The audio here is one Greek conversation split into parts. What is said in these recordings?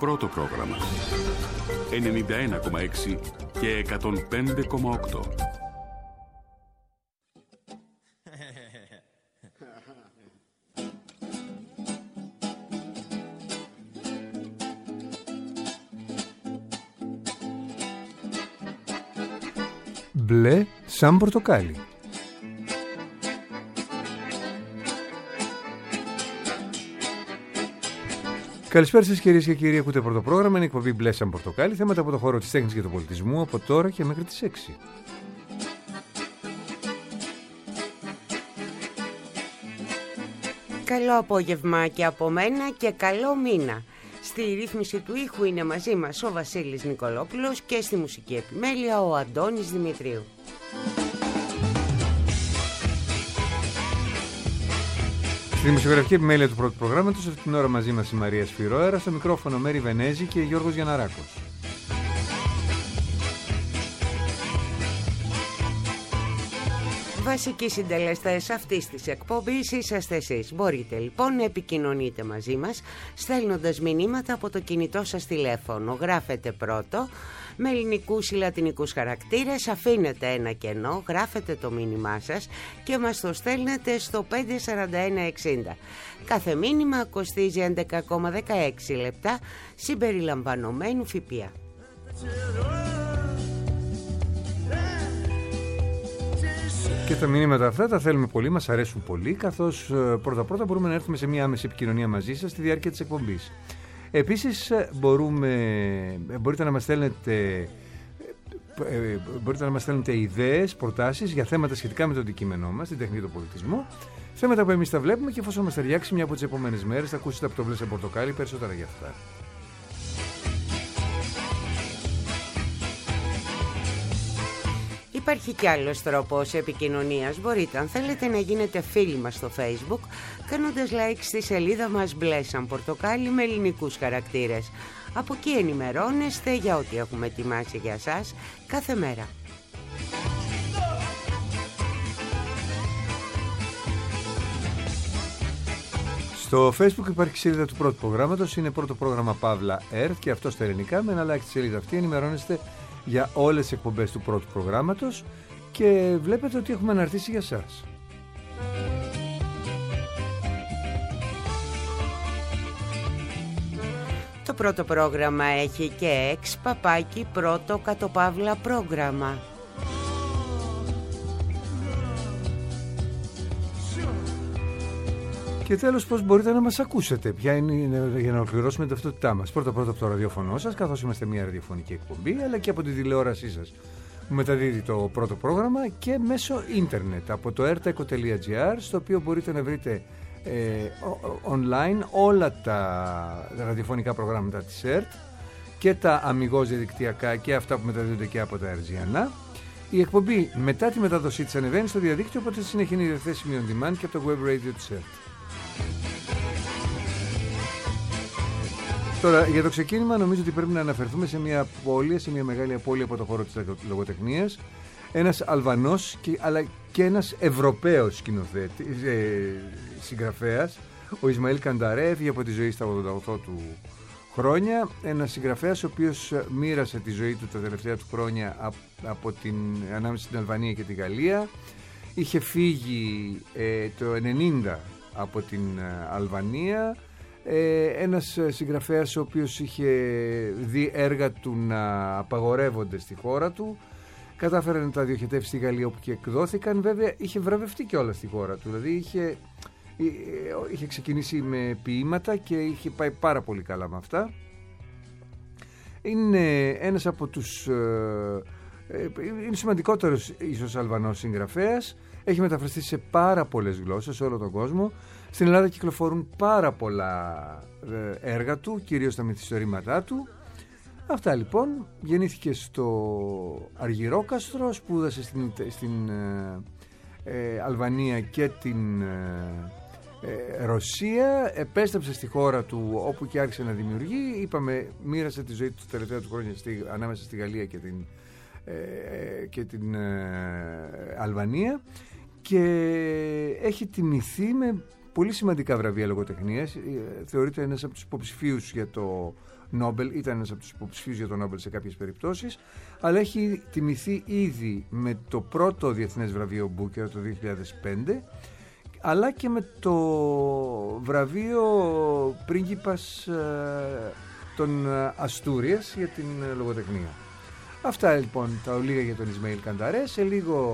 πρώτο πρόγραμμα. 91,6 και 105,8. Μπλε σαν πορτοκάλι. Καλησπέρα σας κυρίες και κύριοι, ακούτε πρώτο πρόγραμμα, είναι εκπομπή Μπλε σαν πορτοκάλι, θέματα από το χώρο της τέχνης και του πολιτισμού από τώρα και μέχρι τις 6. Καλό απόγευμα και από μένα και καλό μήνα. Στη ρύθμιση του ήχου είναι μαζί μας ο Βασίλης Νικολόπουλος και στη μουσική επιμέλεια ο Αντώνης Δημητρίου. Στη δημοσιογραφική επιμέλεια του πρώτου προγράμματος, αυτή την ώρα μαζί μας η Μαρία Σφυρόερα, στο μικρόφωνο Μέρη Βενέζη και Γιώργος Γιανναράκος. Βασικοί συντελεστές αυτής της εκπομπής είσαστε εσείς. Μπορείτε λοιπόν να επικοινωνείτε μαζί μας στέλνοντας μηνύματα από το κινητό σας τηλέφωνο. Γράφετε πρώτο με ελληνικούς ή λατινικούς χαρακτήρες, αφήνετε ένα κενό, γράφετε το μήνυμά σας και μας το στέλνετε στο 54160. Κάθε μήνυμα κοστίζει 11,16 λεπτά συμπεριλαμβανομένου ΦΠΑ. Και τα μηνύματα αυτά τα θέλουμε πολύ, μας αρέσουν πολύ, καθώς πρώτα-πρώτα μπορούμε να έρθουμε σε μια άμεση επικοινωνία μαζί σας στη διάρκεια της εκπομπής. Επίσης μπορείτε να μας στέλνετε ιδέες, προτάσεις για θέματα σχετικά με το αντικείμενό μας, την τέχνη και τον πολιτισμό, θέματα που εμείς τα βλέπουμε και εφόσον μας ταιριάξει μια από τις επόμενες μέρες θα ακούσετε από το Μπλε σαν πορτοκάλι περισσότερα για αυτά. Υπάρχει κι άλλος τρόπος επικοινωνίας. Μπορείτε, αν θέλετε, να γίνετε φίλοι μας στο Facebook κάνοντας like στη σελίδα μας Μπλε σαν πορτοκάλι με ελληνικούς χαρακτήρες. Από εκεί ενημερώνεστε για ό,τι έχουμε ετοιμάσει για σας κάθε μέρα. Στο Facebook υπάρχει σελίδα του πρώτου προγράμματος, είναι πρώτο πρόγραμμα Παύλα Earth και αυτό στα ελληνικά. Με ένα like στη σελίδα αυτή ενημερώνεστε για όλες τις εκπομπές του πρώτου προγράμματος και βλέπετε ότι έχουμε αναρτήσει για σας. Το πρώτο πρόγραμμα έχει και /, πρώτο _ πρόγραμμα. Και τέλος, πώς μπορείτε να μας ακούσετε, ποια είναι για να ολοκληρώσουμε την ταυτότητά μας. Πρώτα-πρώτα από το ραδιόφωνο σας, καθώς είμαστε μια ραδιοφωνική εκπομπή, αλλά και από τη τηλεόρασή σας που μεταδίδει το πρώτο πρόγραμμα και μέσω ίντερνετ από το ertaeco.gr, στο οποίο μπορείτε να βρείτε online όλα τα ραδιοφωνικά προγράμματα της ΕΡΤ και τα αμιγώς διαδικτυακά και αυτά που μεταδίδονται και από τα Ερζιανά. Η εκπομπή μετά τη μετάδοσή της ανεβαίνει στο διαδίκτυο, οπότε στη συνέχεια είναι διαθέσιμη on demand και από το web radio της ΕΡΤ. Τώρα, για το ξεκίνημα νομίζω ότι πρέπει να αναφερθούμε σε μια πόλη, σε μια μεγάλη πόλη από το χώρο της λογοτεχνίας. Ένας Αλβανός αλλά και ένας Ευρωπαίος συγγραφέας, ο Ισμαήλ Κανταρέ, έφυγε από τη ζωή στα 88 του χρόνια. Ένας συγγραφέας ο οποίος μοίρασε τη ζωή του τα τελευταία του χρόνια ανάμεσα στην Αλβανία και τη Γαλλία. Είχε φύγει το 90 από την Αλβανία. Ένας συγγραφέας ο οποίος είχε δει έργα του να απαγορεύονται στη χώρα του, κατάφερε να τα διοχετεύσει στη Γαλλία όπου και εκδόθηκαν. Βέβαια είχε βραβευτεί και όλα στη χώρα του, δηλαδή είχε ξεκινήσει με ποίηματα και είχε πάει πάρα πολύ καλά με αυτά. Είναι ένας από τους είναι σημαντικότερος ίσως Αλβανός συγγραφέας. Έχει μεταφραστεί σε πάρα πολλές γλώσσες σε όλο τον κόσμο. Στην Ελλάδα κυκλοφορούν πάρα πολλά έργα του, κυρίως τα μυθιστορήματά του. Αυτά λοιπόν. Γεννήθηκε στο Αργυρόκαστρο, σπούδασε στην Αλβανία και την Ρωσία, επέστρεψε στη χώρα του όπου και άρχισε να δημιουργεί. Είπαμε, μοίρασε τη ζωή του τα τελευταία του χρόνια ανάμεσα στη Γαλλία και την Αλβανία και έχει τιμηθεί με πολύ σημαντικά βραβεία λογοτεχνίας. Θεωρείται ένας από τους υποψηφίους για το Νόμπελ, ήταν ένας από τους υποψηφίους για το Νόμπελ σε κάποιες περιπτώσεις, αλλά έχει τιμηθεί ήδη με το πρώτο διεθνές βραβείο Μπούκερ το 2005, αλλά και με το βραβείο πρίγκιπας των Αστούριας για την λογοτεχνία. Αυτά λοιπόν τα ολίγα για τον Ισμαήλ Κανταρέ. Σε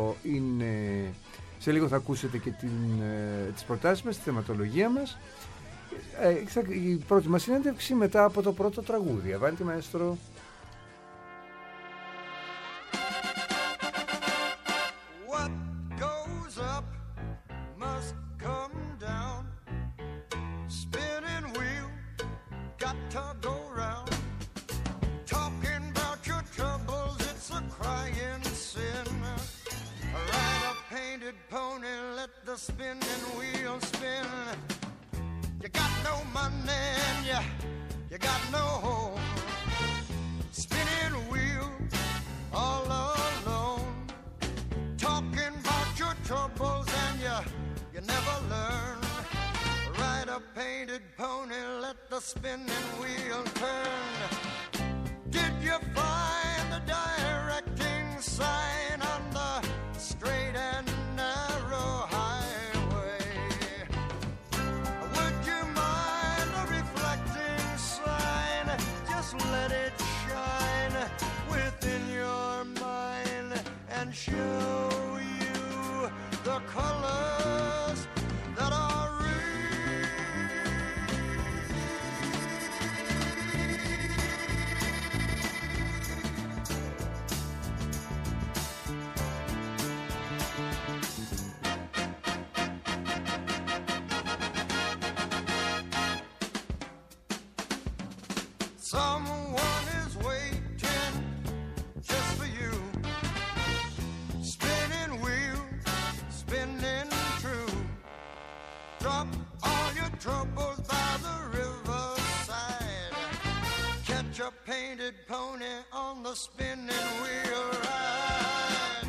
λίγο θα ακούσετε και τις προτάσεις μας, τη θεματολογία μας. Η πρώτη μας συνέντευξη μετά από το πρώτο τραγούδι. Αβάντι μαέστρο. Spinning wheel spin. You got no money and you got no home. Spinning wheel all alone. Talking about your troubles and you never learn. Ride a painted pony, let the spinning wheel turn. Did you find the directing sign on the straight and narrow highway? Would you mind a reflecting sign? Just let it shine within your mind and show you the colors that are someone is waiting just for you. Spinning wheel, spinning true. Drop all your troubles by the riverside. Catch a painted pony on the spinning wheel ride.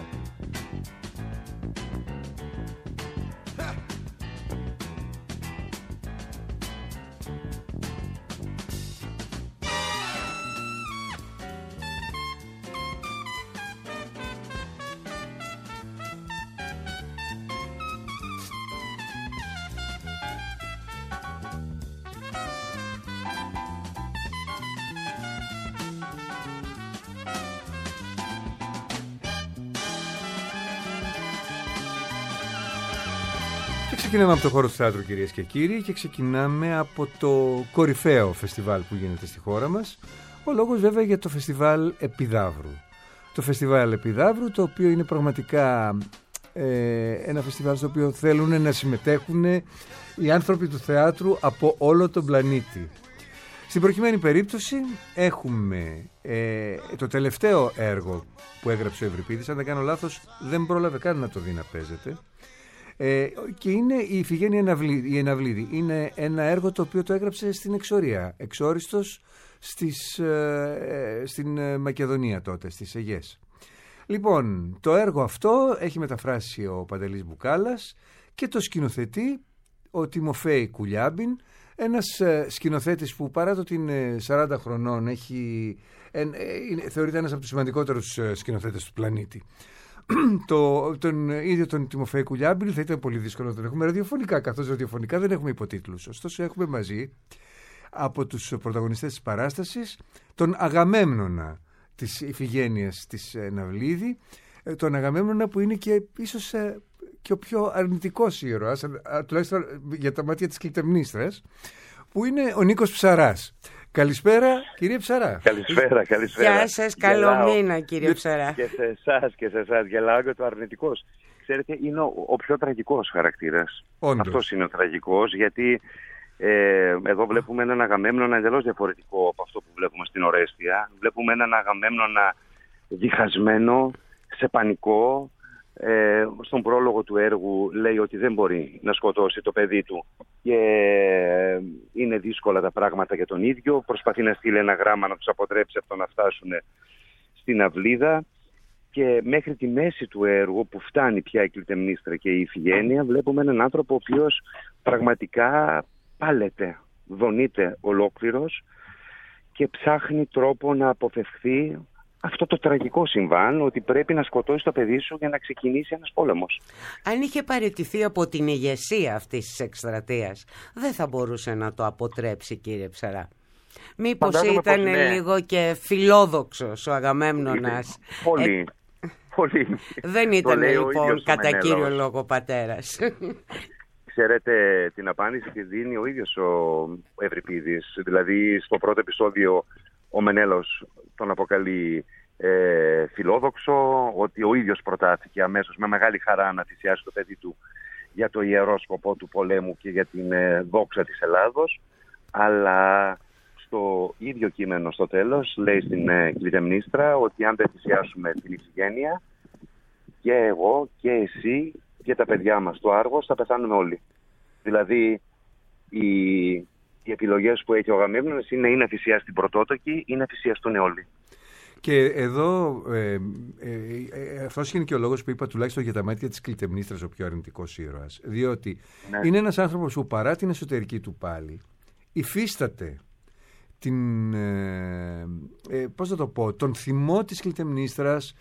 Ξεκινάμε από το χώρο του θεάτρου, κυρίες και κύριοι, και ξεκινάμε από το κορυφαίο φεστιβάλ που γίνεται στη χώρα μας. Ο λόγος βέβαια για το φεστιβάλ Επιδαύρου. Το φεστιβάλ Επιδαύρου, το οποίο είναι πραγματικά ένα φεστιβάλ στο οποίο θέλουν να συμμετέχουν οι άνθρωποι του θεάτρου από όλο τον πλανήτη. Στην προκειμένη περίπτωση έχουμε το τελευταίο έργο που έγραψε ο Ευρυπίδης. Αν δεν κάνω λάθος, δεν πρόλαβε καν να το δει να παίζεται. Και είναι η Ιφηγένεια η Εναυλίδη. Είναι ένα έργο το οποίο το έγραψε στην εξορία, εξόριστος στην Μακεδονία τότε, στις Αιγές. Λοιπόν, το έργο αυτό έχει μεταφράσει ο Παντελής Μπουκάλας και το σκηνοθετεί ο Τιμοφέη Κουλιάμπιν, ένας σκηνοθέτης που παρά το ότι είναι 40 χρονών θεωρείται ένας από τους σημαντικότερους σκηνοθέτες του πλανήτη. Τον ίδιο τον Τιμοφέη Κουλιάμπιν θα ήταν πολύ δύσκολο να τον έχουμε ραδιοφωνικά, καθώς ραδιοφωνικά δεν έχουμε υποτίτλους. Ωστόσο έχουμε μαζί από τους πρωταγωνιστές της παράστασης τον Αγαμέμνονα της Ιφηγένειας της Ναυλίδη, τον Αγαμέμνονα που είναι και ίσως και ο πιο αρνητικός ήρωας, τουλάχιστον για τα μάτια της Κλητεμνίστρας, που είναι ο Νίκος Ψαράς. Καλησπέρα, κύριε Ψαρά. Καλησπέρα. Γεια σας, καλό μήνα, κύριε Ψαρά. Και σε εσάς, γελάω για το αρνητικός. Ξέρετε, είναι ο πιο τραγικός χαρακτήρας. Όντως. Αυτός είναι ο τραγικός, γιατί εδώ βλέπουμε έναν Αγαμέμνονα εντελώς διαφορετικό από αυτό που βλέπουμε στην Ορέστια. Βλέπουμε έναν Αγαμέμνονα διχασμένο, σε πανικό. Στον πρόλογο του έργου λέει ότι δεν μπορεί να σκοτώσει το παιδί του και είναι δύσκολα τα πράγματα για τον ίδιο. Προσπαθεί να στείλει ένα γράμμα να τους αποτρέψει από το να φτάσουν στην αυλίδα, και μέχρι τη μέση του έργου που φτάνει πια η Κλητεμνίστρα και η Ιφηγένεια βλέπουμε έναν άνθρωπο ο οποίος πραγματικά πάλεται, δονείται ολόκληρος και ψάχνει τρόπο να αποφευχθεί αυτό το τραγικό συμβάν, ότι πρέπει να σκοτώσει το παιδί σου για να ξεκινήσει ένας πόλεμος. Αν είχε παραιτηθεί από την ηγεσία αυτής της εκστρατείας, δεν θα μπορούσε να το αποτρέψει, κύριε Ψαρά? Μήπως Φαντάζομαι ήταν πως ναι. λίγο και φιλόδοξος ο Αγαμέμνονας? Πολύ, πολύ. Δεν Το ήταν λέει ο λοιπόν ίδιος ο κατά Μενέλαος. κύριο λόγο πατέρας. Ξέρετε, την απάντηση τη δίνει ο ίδιος ο Ευρυπίδης. Δηλαδή, στο πρώτο επεισόδιο ο Μενέλαος τον αποκαλεί φιλόδοξο, ότι ο ίδιος προτάθηκε αμέσως με μεγάλη χαρά να θυσιάσει το παιδί του για το ιερό σκοπό του πολέμου και για την δόξα της Ελλάδος. Αλλά στο ίδιο κείμενο στο τέλος λέει στην Κλητεμνίστρα ότι αν δεν θυσιάσουμε την Ιφηγένεια, και εγώ και εσύ και τα παιδιά μας στο Άργος θα πεθάνουμε όλοι. Δηλαδή οι επιλογές που έχει ο Αγαμέμνονας είναι ή να θυσιάσει την πρωτότοκη ή να θυσιαστούν όλοι. Και εδώ αυτός είναι και ο λόγος που είπα, τουλάχιστον για τα μάτια της Κλητεμνίστρας, ο πιο αρνητικός ήρωας. Διότι είναι ένας άνθρωπος που παρά την εσωτερική του πάλη υφίσταται πώς να το πω, τον θυμό της Κλητεμνίστρας,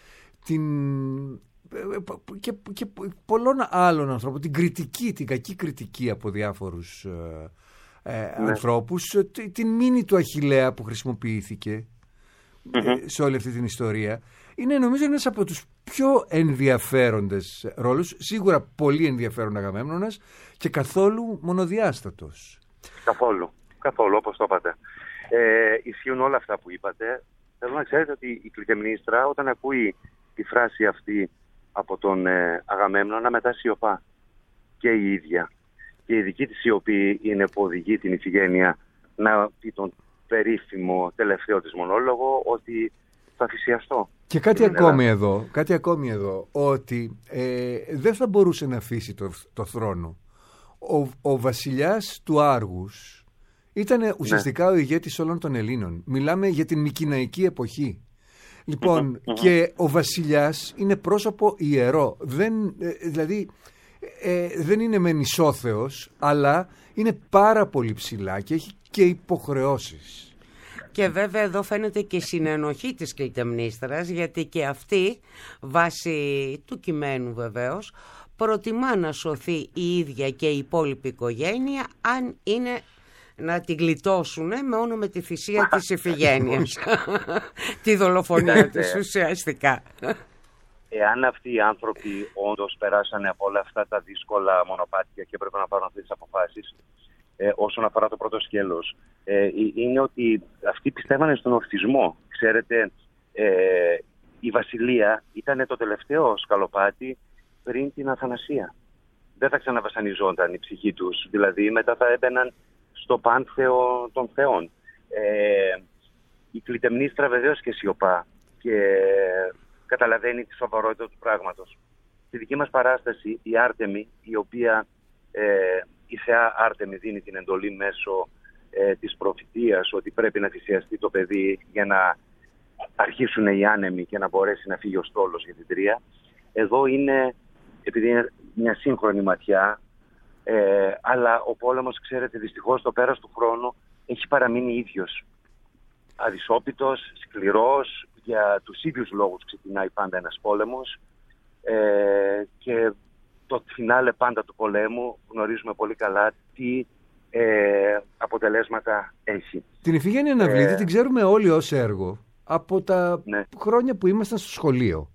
και πολλών άλλων ανθρώπων, την κριτική, την κακή κριτική από διάφορους ανθρώπους, την μήνυ του Αχιλλέα που χρησιμοποιήθηκε σε όλη αυτή την ιστορία. Είναι νομίζω ένας από τους πιο ενδιαφέροντες ρόλους, σίγουρα πολύ ενδιαφέρον Αγαμέμνονας και καθόλου μονοδιάστατος. Καθόλου όπως το είπατε. Ισχύουν όλα αυτά που είπατε. Θέλω να ξέρετε ότι η Κλητεμνίστρα όταν ακούει τη φράση αυτή από τον Αγαμέμνονα μετά σιωπά και η ίδια. Και η δική της σιωπή είναι που οδηγεί την Ιφηγένεια να πει τον περίφημο τελευταίο της μονόλογο ότι θα θυσιαστώ. Και κάτι ακόμη εδώ, ότι δεν θα μπορούσε να αφήσει το θρόνο. Ο βασιλιάς του Άργους ήταν ουσιαστικά ο ηγέτης όλων των Ελλήνων. Μιλάμε για την Μικηναϊκή εποχή. Λοιπόν, και ο βασιλιάς είναι πρόσωπο ιερό. Δηλαδή δεν είναι μεν ισόθεος, αλλά είναι πάρα πολύ ψηλά και έχει και υποχρεώσεις. Και βέβαια εδώ φαίνεται και η συνενοχή της Κλητεμνίστρας, γιατί και αυτή, βάσει του κειμένου βεβαίως, προτιμά να σωθεί η ίδια και η υπόλοιπη οικογένεια, αν είναι να την γλιτώσουν με όνομα τη θυσία της Ιφηγένειας. Τη δολοφονία της ουσιαστικά. Εάν αυτοί οι άνθρωποι όντως περάσανε από όλα αυτά τα δύσκολα μονοπάτια και πρέπει να πάρουν αυτές τις αποφάσεις, όσον αφορά το πρώτο σκέλος, είναι ότι αυτοί πιστεύανε στον ορθισμό. Ξέρετε, η Βασιλεία ήταν το τελευταίο σκαλοπάτι πριν την Αθανασία. Δεν θα ξαναβασανιζόταν η ψυχή τους. Δηλαδή μετά θα έμπαιναν στο πάνθεο των θεών. Η Κλητεμνίστρα βεβαίως και σιωπά και καταλαβαίνει τη σοβαρότητα του πράγματος. Στη δική μας παράσταση η Άρτεμη, η οποία η θεά Άρτεμη δίνει την εντολή μέσω της προφητείας ότι πρέπει να θυσιαστεί το παιδί για να αρχίσουν οι άνεμοι και να μπορέσει να φύγει ο στόλος για την Τρία. Εδώ είναι, επειδή είναι μια σύγχρονη ματιά, αλλά ο πόλεμος, ξέρετε, δυστυχώς το πέρας του χρόνου έχει παραμείνει ίδιος. Αδυσόπιτος, σκληρός, για τους ίδιους λόγους ξεκινάει πάντα ένας πόλεμος και το φινάλε πάντα του πολέμου γνωρίζουμε πολύ καλά τι αποτελέσματα έχει. Την Ιφηγένεια Αναβλήτη την ξέρουμε όλοι ως έργο από τα χρόνια που ήμασταν στο σχολείο.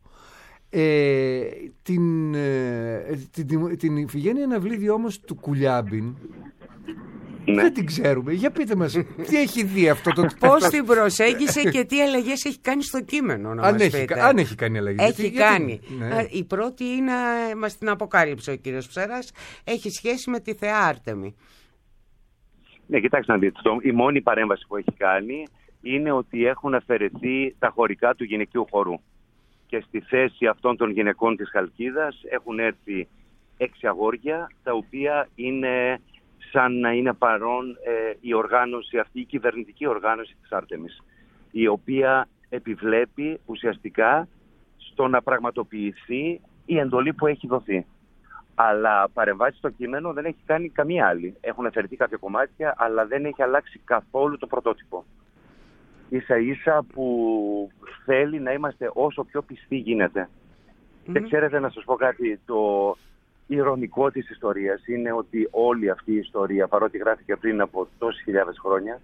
Την Ιφηγένεια Αναβλήτη όμως του Κουλιάμπιν δεν την ξέρουμε. Για πείτε μας, τι έχει δει αυτό το πώς την προσέγγισε και τι αλλαγές έχει κάνει στο κείμενο, να μας πείτε. Αν έχει κάνει αλλαγές. Έχει κάνει. Η πρώτη είναι, μας την αποκάλυψε ο κύριος Ψαράς, έχει σχέση με τη θεά Άρτεμη. Ναι, κοιτάξτε να δείτε, η μόνη παρέμβαση που έχει κάνει είναι ότι έχουν αφαιρεθεί τα χωρικά του γυναικείου χορού. Και στη θέση αυτών των γυναικών της Χαλκίδας έχουν έρθει 6 αγόρια, τα οποία είναι σαν να είναι παρόν η οργάνωση αυτή, η κυβερνητική οργάνωση της Άρτεμης, η οποία επιβλέπει ουσιαστικά στο να πραγματοποιηθεί η εντολή που έχει δοθεί. Αλλά παρεμβάσει στο κείμενο δεν έχει κάνει καμία άλλη. Έχουν αφαιρεθεί κάποια κομμάτια, αλλά δεν έχει αλλάξει καθόλου το πρωτότυπο. ίσα ίσα που θέλει να είμαστε όσο πιο πιστοί γίνεται. Και ξέρετε, να σας πω κάτι, το ηρωνικό της ιστορίας είναι ότι όλη αυτή η ιστορία, παρότι γράφηκε πριν από τόσες χιλιάδες χρόνια,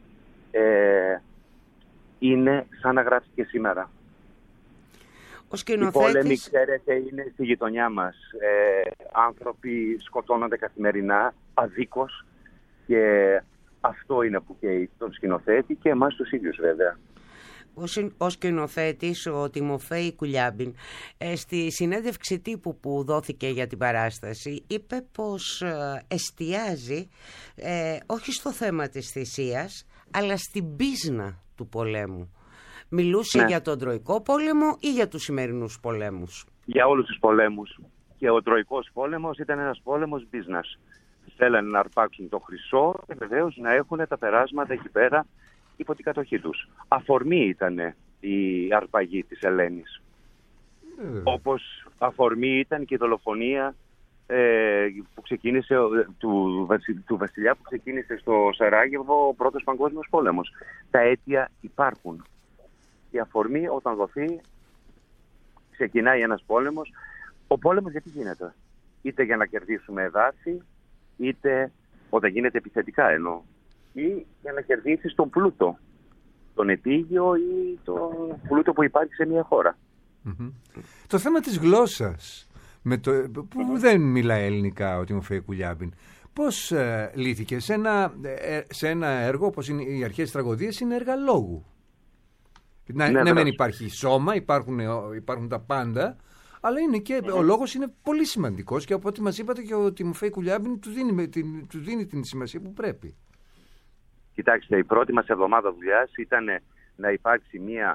είναι σαν να γράφτηκε σήμερα. Οι πόλεμοι, ξέρετε, είναι στη γειτονιά μας. Άνθρωποι σκοτώνονται καθημερινά, αδίκως, και αυτό είναι που καίει τον σκηνοθέτη και εμάς τους ίδιους βέβαια. Ο σκηνοθέτης, ο Τιμοφέη Κουλιάμπιν, στη συνέντευξη τύπου που δόθηκε για την παράσταση, είπε πως εστιάζει όχι στο θέμα της θυσίας, αλλά στην πίσνα του πολέμου. Μιλούσε για τον Τροϊκό πόλεμο ή για τους σημερινούς πολέμους? Για όλους τους πολέμους. Και ο Τροϊκός πόλεμος ήταν ένας πόλεμος business. Θέλανε να αρπάξουν το χρυσό και βεβαίως να έχουν τα περάσματα εκεί πέρα υπό την κατοχή τους. Αφορμή ήταν η αρπαγή της Ελένης. Όπως αφορμή ήταν και η δολοφονία που ξεκίνησε, του βασιλιά που ξεκίνησε στο Σαράγεβο ο Πρώτος Παγκόσμιος Πόλεμος. Τα αίτια υπάρχουν. Η αφορμή, όταν δοθεί, ξεκινάει ένας πόλεμος. Ο πόλεμος γιατί γίνεται? Είτε για να κερδίσουμε εδάφη, είτε όταν γίνεται επιθετικά εννοώ, ή για να κερδίσεις τον πλούτο, τον ετήγιο ή τον πλούτο που υπάρχει σε μια χώρα. Το θέμα της γλώσσας, που δεν μιλάει ελληνικά ο Τιμοφέη Κουλιάμπιν, πώς λύθηκε? Σε ένα έργο όπως είναι οι αρχαίες τραγωδίες, είναι έργα λόγου. Ναι, δεν υπάρχει σώμα, υπάρχουν τα πάντα, αλλά είναι και ο λόγος είναι πολύ σημαντικός, και από ό,τι μας είπατε και ο Τιμοφέη Κουλιάμπιν του δίνει την σημασία που πρέπει. Κοιτάξτε, η πρώτη μας εβδομάδα δουλειάς ήταν να υπάρξει μια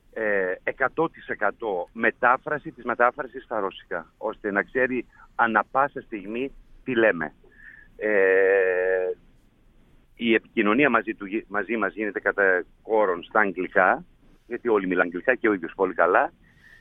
100% μετάφραση της μετάφρασης στα ρώσικα, ώστε να ξέρει ανά πάσα στιγμή τι λέμε. Η επικοινωνία μαζί μας γίνεται κατά κόρον στα αγγλικά, γιατί όλοι μιλάνε αγγλικά και ο ίδιος πολύ καλά.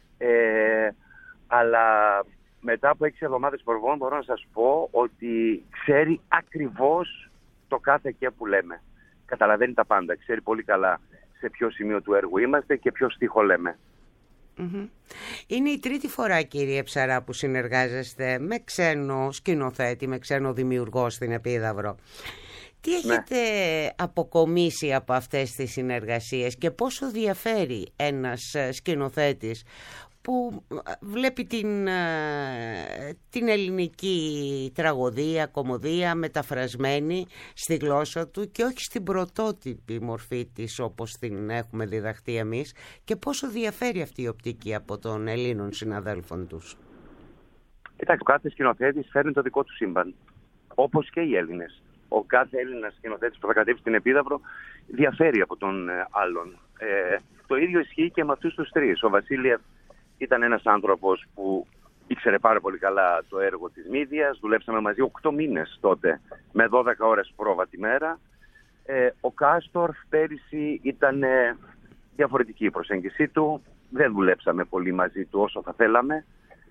Αλλά μετά από 6 εβδομάδες προβών μπορώ να σας πω ότι ξέρει ακριβώς το κάθε και που λέμε. Καταλαβαίνει τα πάντα. Ξέρει πολύ καλά σε ποιο σημείο του έργου είμαστε και ποιο στίχο λέμε. Είναι η τρίτη φορά, κύριε Ψαρά, που συνεργάζεστε με ξένο σκηνοθέτη, με ξένο δημιουργό στην Επίδαυρο. Τι έχετε αποκομίσει από αυτές τις συνεργασίες και πόσο διαφέρει ένας σκηνοθέτης που βλέπει την ελληνική τραγωδία, κωμωδία μεταφρασμένη στη γλώσσα του και όχι στην πρωτότυπη μορφή της όπως την έχουμε διδαχτεί εμείς, και πόσο διαφέρει αυτή η οπτική από των Ελλήνων συναδέλφων τους? Κοιτάξτε, ο κάθε σκηνοθέτης φέρνει το δικό του σύμπαν, όπως και οι Έλληνες. Ο κάθε Έλληνας σκηνοθέτης που θα κατέβει στην Επίδαυρο διαφέρει από τον άλλον. Το ίδιο ισχύει και με αυτούς τους τρεις. Ο Βασίλειας ήταν ένας άνθρωπος που ήξερε πάρα πολύ καλά το έργο της Μύδιας. Δουλέψαμε μαζί 8 μήνες τότε, με 12 ώρες πρόβα τη μέρα. Ο Κάστορφ πέρυσι ήταν διαφορετική η προσέγγιση του. Δεν δουλέψαμε πολύ μαζί του όσο θα θέλαμε.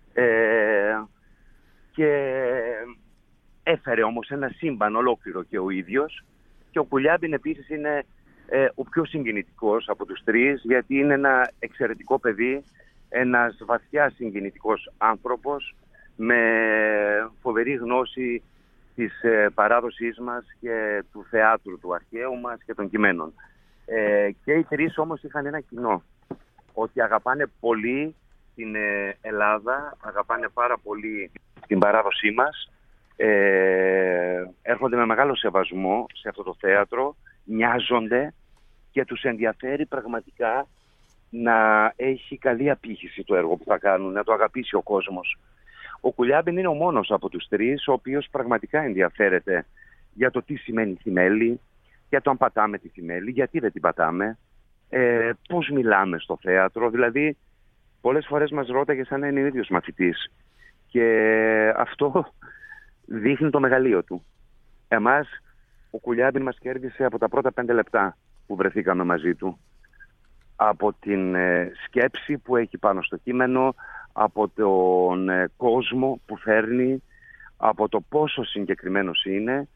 Και έφερε όμως ένα σύμπαν ολόκληρο και ο ίδιος. Και ο Κουλιάμπιν επίσης είναι ο πιο συγκινητικός από τους τρεις, γιατί είναι ένα εξαιρετικό παιδί, ένας βαθιά συγκινητικός άνθρωπος με φοβερή γνώση της παράδοσής μας και του θεάτρου του αρχαίου μας και των κειμένων. Και οι τρεις όμως είχαν ένα κοινό, ότι αγαπάνε πολύ την Ελλάδα, αγαπάνε πάρα πολύ την παράδοσή μας, έρχονται με μεγάλο σεβασμό σε αυτό το θέατρο, νοιάζονται και τους ενδιαφέρει πραγματικά να έχει καλή απήχηση το έργο που θα κάνουν, να το αγαπήσει ο κόσμος. Ο Κουλιάμπιν είναι ο μόνος από τους τρεις ο οποίος πραγματικά ενδιαφέρεται για το τι σημαίνει θημέλη, για το αν πατάμε τη θημέλη, γιατί δεν την πατάμε, πώς μιλάμε στο θέατρο. Δηλαδή, πολλές φορές μας ρώταγε σαν να είναι ο ίδιος μαθητής. Και αυτό δείχνει το μεγαλείο του. Εμάς, ο Κουλιάμπιν μας κέρδισε από τα πρώτα 5 λεπτά που βρεθήκαμε μαζί του. Από την σκέψη που έχει πάνω στο κείμενο, από τον κόσμο που φέρνει, από το πόσο συγκεκριμένος είναι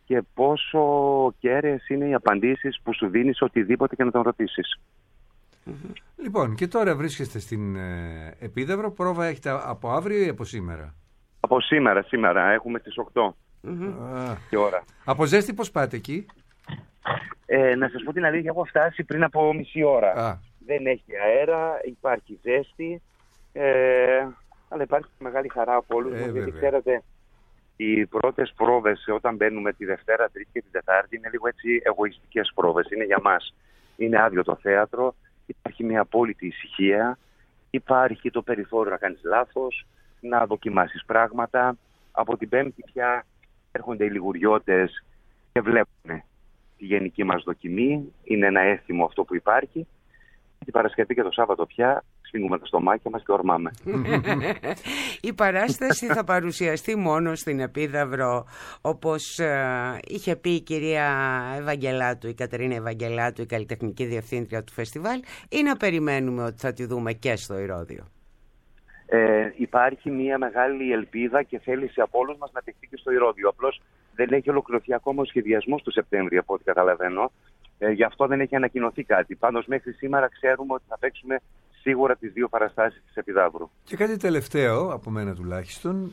και πόσο κέραιες είναι οι απαντήσεις που σου δίνεις οτιδήποτε και να τον ρωτήσεις. Λοιπόν, και τώρα βρίσκεστε στην Επίδαυρο. Πρόβα έχετε από αύριο ή από σήμερα? Από σήμερα. Έχουμε στις 8 και ώρα. Από ζέστη πώς πάτε εκεί? Να σας πω την αλήθεια, έχω φτάσει πριν από μισή ώρα. Δεν έχει αέρα, υπάρχει ζέστη, αλλά υπάρχει μεγάλη χαρά από όλους μας, γιατί ξέρετε, οι πρώτες πρόβες όταν μπαίνουμε τη Δευτέρα, Τρίτη και την Τετάρτη είναι λίγο έτσι εγωιστικές πρόβες, είναι για μας. Είναι άδειο το θέατρο, υπάρχει μια απόλυτη ησυχία, υπάρχει το περιθώριο να κάνεις λάθος, να δοκιμάσεις πράγματα. Από την Πέμπτη πια έρχονται οι λιγουριώτες και βλέπουν τη γενική μας δοκιμή, είναι ένα έθιμο αυτό που υπάρχει. Την Παρασκευή και το Σάββατο πια σφίγγουμε τα στομάχια μας και ορμάμε. Η παράσταση θα παρουσιαστεί μόνο στην Επίδαυρο, όπως είχε πει η κυρία Ευαγγελάτου, η Κατερίνα Ευαγγελάτου, η καλλιτεχνική διευθύντρια του φεστιβάλ, ή να περιμένουμε ότι θα τη δούμε και στο Ηρώδειο? Υπάρχει μια μεγάλη ελπίδα και θέληση από όλους μας να παιχτεί και στο Ηρώδειο. Απλώς δεν έχει ολοκληρωθεί ακόμα ο σχεδιασμός του Σεπτέμβρη, από ό,τι καταλαβαίνω. Γι' αυτό δεν έχει ανακοινωθεί κάτι. Πάντως μέχρι σήμερα ξέρουμε ότι θα παίξουμε σίγουρα τις 2 παραστάσεις της Επιδαύρου. Και κάτι τελευταίο, από μένα τουλάχιστον,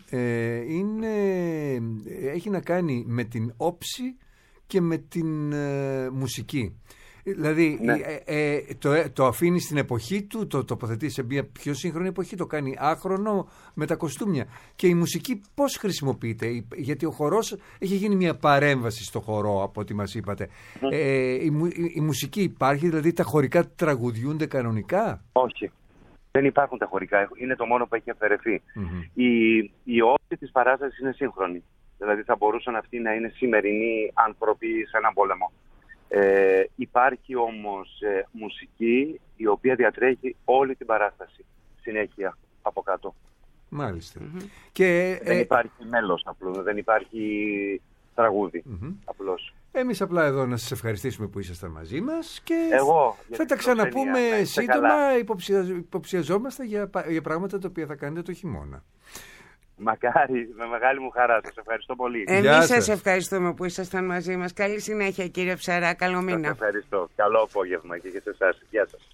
έχει να κάνει με την όψη και με την μουσική. Δηλαδή, ναι. Το αφήνει στην εποχή του, το τοποθετεί σε μια πιο σύγχρονη εποχή, το κάνει άχρονο με τα κοστούμια. Και η μουσική πώς χρησιμοποιείται? Γιατί ο χορός έχει γίνει μια παρέμβαση στο χορό, από ό,τι μας είπατε. Η μουσική υπάρχει, δηλαδή τα χωρικά τραγουδιούνται κανονικά? Όχι, δεν υπάρχουν τα χωρικά, είναι το μόνο που έχει αφαιρεθεί. Η όψη της παράστασης είναι σύγχρονη. Δηλαδή θα μπορούσαν αυτοί να είναι σημερινοί άνθρωποι σε έναν πόλεμο. Υπάρχει όμως μουσική η οποία διατρέχει όλη την παράσταση συνέχεια από κάτω. Μάλιστα. Και, δεν υπάρχει μέλος απλώς, δεν υπάρχει τραγούδι απλώς. Εμείς απλά εδώ να σας ευχαριστήσουμε που ήσασταν μαζί μας και θα τα ξαναπούμε σύντομα. Υποψιαζόμαστε για πράγματα τα οποία θα κάνετε το χειμώνα. Μακάρι, με μεγάλη μου χαρά. Σας ευχαριστώ πολύ. Εμείς σας ευχαριστούμε που ήσασταν μαζί μας. Καλή συνέχεια, κύριε Ψαρά. Καλό μήνα. Σας ευχαριστώ. Καλό απόγευμα και σε εσάς. Γεια σας.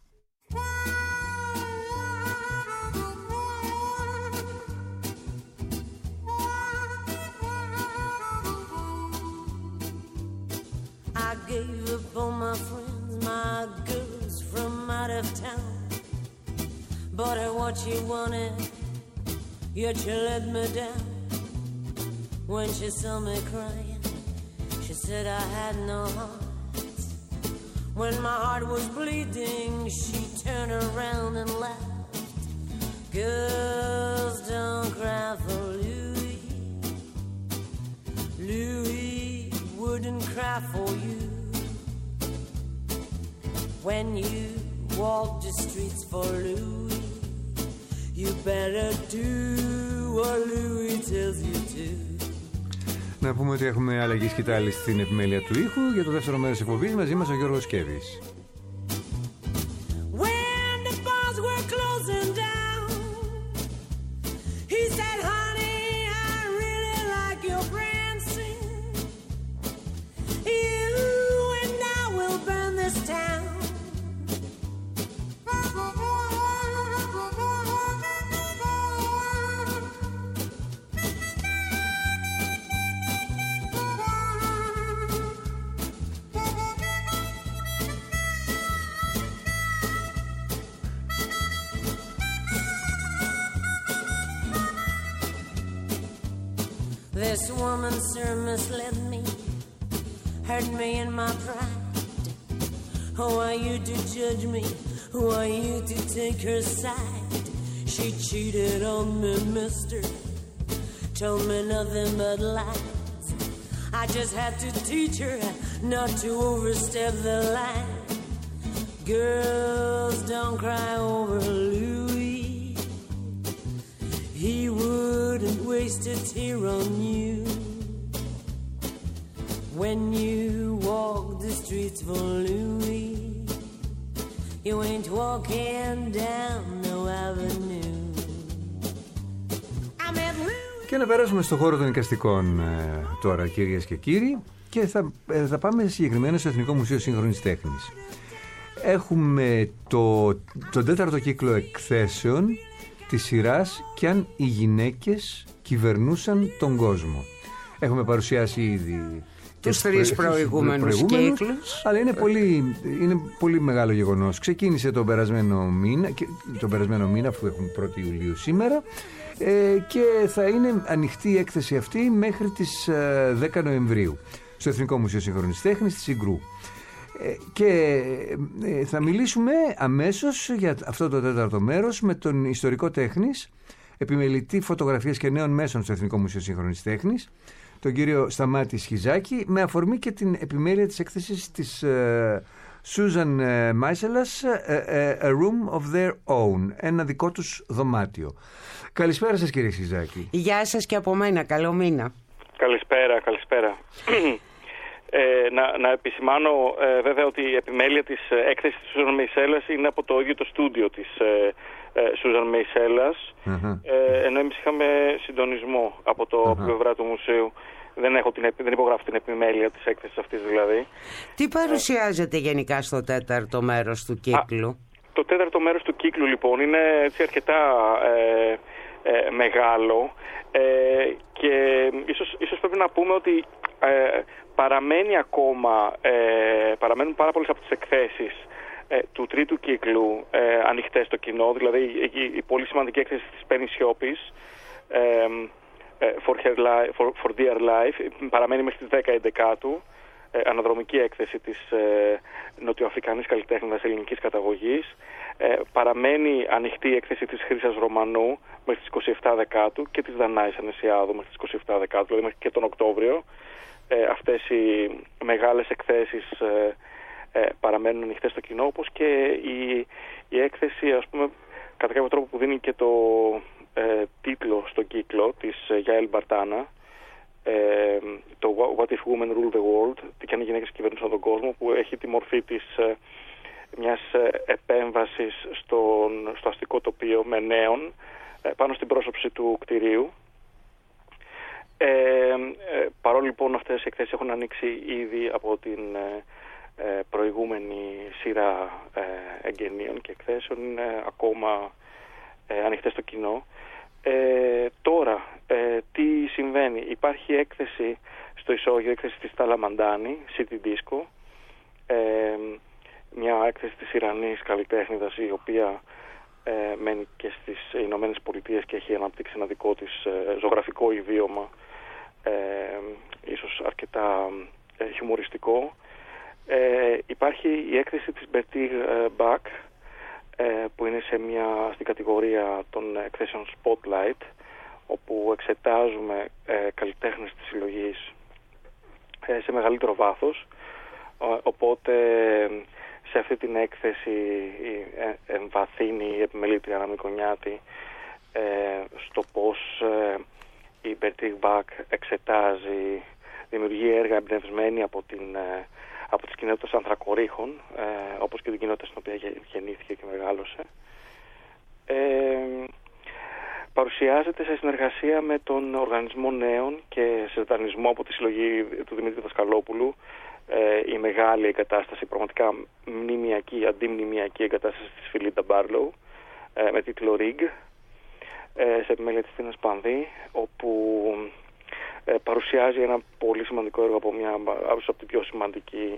I gave up all my friends, my girls from out of town. But I what you wanted, yet you let me down. When she saw me crying, she said I had no heart. When my heart was bleeding, she turned around and laughed. Girls don't cry for Louis. Louis wouldn't cry for you. When you walk the streets for Louis, you better do what Louis tells you to. Να πούμε ότι έχουμε αλλαγή σκητάλη στην επιμέλεια του ήχου. Για το δεύτερο μέρος της εκπομπής μαζί μας ο Γιώργος Σκέβης. This woman, sir, misled me, hurt me in my pride. Who are you to judge me? Who are you to take her side? She cheated on me, mister, told me nothing but lies. I just had to teach her not to overstep the line. Girls don't cry over Louis. He wouldn't waste a tear on you. When you walk the streets for Louis, you ain't walking down no avenue. I met Louis. Και να περάσουμε στον χώρο των εικαστικών τώρα, κυρίες και κύριοι, και θα πάμε συγκεκριμένα στο Εθνικό Μουσείο Σύγχρονης Τέχνης. Έχουμε τον 4ο κύκλο εκθέσεων της σειράς «Κι αν οι γυναίκες κυβερνούσαν τον κόσμο». Έχουμε παρουσιάσει ήδη τους 3 προηγούμενους κύκλους. Αλλά είναι πολύ μεγάλο γεγονός. Ξεκίνησε τον περασμένο μήνα, αφού έχουν 1η Ιουλίου σήμερα, και θα είναι ανοιχτή η έκθεση αυτή μέχρι τις 10 Νοεμβρίου στο Εθνικό Μουσείο Σύγχρονης Τέχνης της Συγκρού. Και θα μιλήσουμε αμέσως για αυτό το 4ο μέρος με τον ιστορικό τέχνης, επιμελητή φωτογραφίας και νέων μέσων στο Εθνικό Μουσείο Σύγχρονης Τέχνης, τον κύριο Σταμάτη Σχιζάκη, με αφορμή και την επιμέλεια της έκθεσης της Susan Meiselas, A Room of Their Own, ένα δικό τους δωμάτιο. Καλησπέρα σας, κύριε Σχιζάκη. Γεια σας και από μένα, καλό μήνα. Καλησπέρα. Να επισημάνω βέβαια ότι η επιμέλεια της έκθεσης της Susan Meiselas είναι από το ίδιο το στούντιο της Susan Meiselas, ενώ εμείς είχαμε συντονισμό από το πλευρά του μουσείου. Δεν υπογράφω την επιμέλεια της έκθεσης αυτής δηλαδή. Τι παρουσιάζεται γενικά στο 4ο μέρος του κύκλου? Το 4ο μέρος του κύκλου λοιπόν είναι έτσι αρκετά μεγάλο, και ίσως πρέπει να πούμε ότι παραμένουν πάρα πολλές από τις εκθέσεις του 3ου κύκλου ανοιχτές στο κοινό. Δηλαδή η πολύ σημαντική έκθεση της Πέννη Σιώπης, For Dear Life, παραμένει μέχρι τις 10/11, αναδρομική έκθεση της νοτιοαφρικανής καλλιτέχνης ελληνικής καταγωγής. Παραμένει ανοιχτή η έκθεση της Χρύσας Ρωμανού μέχρι τις 27/10 και της Δανάης Ανεσιάδου μέχρι τις 27/10, δηλαδή μέχρι και τον Οκτώβριο. Αυτές οι μεγάλες εκθέσεις παραμένουν ανοιχτές στο κοινό, όπως και η έκθεση, ας πούμε, κατά κάποιο τρόπο που δίνει και το τίτλο στον κύκλο της Γιαέλ Μπαρτάνα, το What if Women Rule the World, τι και αν οι γυναίκες κυβερνούσαν τον κόσμο, που έχει τη μορφή της μιας επέμβασης στο αστικό τοπίο με νέων πάνω στην πρόσωψη του κτηρίου. Παρόλο λοιπόν αυτές οι εκθέσεις έχουν ανοίξει ήδη από την προηγούμενη σειρά εγγενείων και εκθέσεων, είναι ακόμα ανοιχτές στο κοινό. Τώρα, τι συμβαίνει? Υπάρχει έκθεση στο ισόγειο, έκθεση της Τάλα Μαντάνη, City Disco, μια έκθεση της Ιρανής καλλιτέχνηδας, η οποία μένει και στις Ηνωμένες Πολιτείες και έχει αναπτύξει ένα δικό της ζωγραφικό ιδίωμα, ίσως αρκετά χιουμοριστικό. Υπάρχει η έκθεση της Bertie Bach, που είναι στην κατηγορία των εκθέσεων Spotlight, όπου εξετάζουμε καλλιτέχνες της συλλογής σε μεγαλύτερο βάθος. Οπότε σε αυτή την έκθεση εμβαθύνει η επιμελήτρια Άννα Μικονιάτη στο πώς η Bertie Bach εξετάζει, δημιουργεί έργα εμπνευσμένη από τις κοινότητες ανθρακορίχων, όπως και την κοινότητα στην οποία γεννήθηκε και μεγάλωσε. Παρουσιάζεται σε συνεργασία με τον Οργανισμό Νέων και σε δανεισμό από τη συλλογή του Δημήτρη Δασκαλόπουλου, η μεγάλη εγκατάσταση, πραγματικά μνημιακή, αντιμνημιακή εγκατάσταση της Φιλίντα Μπάρλοου, με τίτλο Rig, σε επιμέλεια της Τίνας Πανδί, όπου παρουσιάζει ένα πολύ σημαντικό έργο από την πιο σημαντική